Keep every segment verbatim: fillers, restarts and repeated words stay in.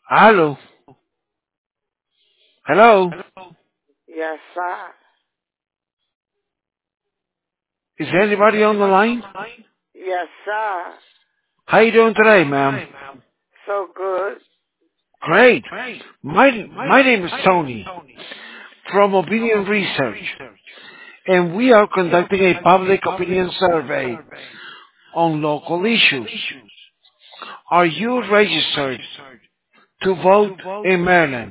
Hello. Hello. Yes, sir. Is anybody on the line? Yes, sir. How you doing today, ma'am? So good. Great. My my name is Tony from Opinion Research, and we are conducting a public opinion survey on local issues. Are you registered to vote in Maryland?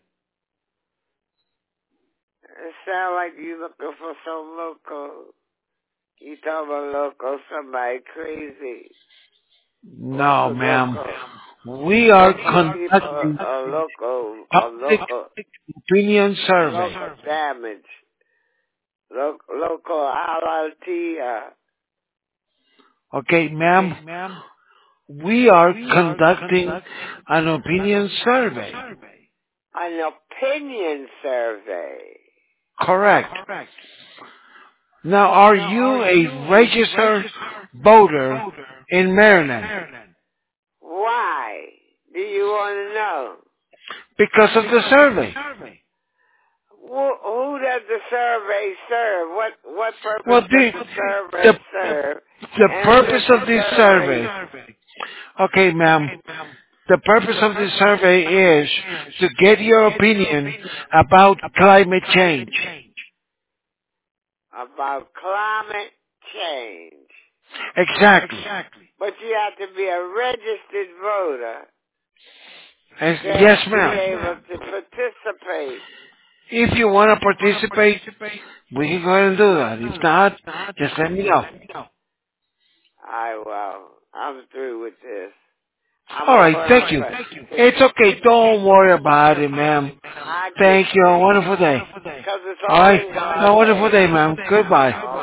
It sounds like you looking for some local. You talking about local, somebody crazy. What's No, a ma'am. local? We are What you people conducting a local, a public local, opinion survey. local damage, Lo- local L L T, uh, Okay, ma'am. We are conducting an opinion survey. an opinion survey. Correct. Now, are you a registered voter in Maryland? Why do you want to know? Because of the survey. Who, who does the survey serve? What what Well, purpose does the, the survey the, serve? the And purpose does of the this survey survey, okay, ma'am, the purpose of this survey is to get your opinion about climate change. about climate change? Exactly. But you have to be a registered voter Yes, to yes, be ma'am. able to participate. If you want to participate, we can go ahead and do that. If not, just let me know. I well, I'm through with this. I'm All a right, thank you. person. It's okay. Don't worry about it, ma'am. I just Thank you. Have a wonderful day. because it's All right. always Have a wonderful holiday. day, ma'am. Goodbye.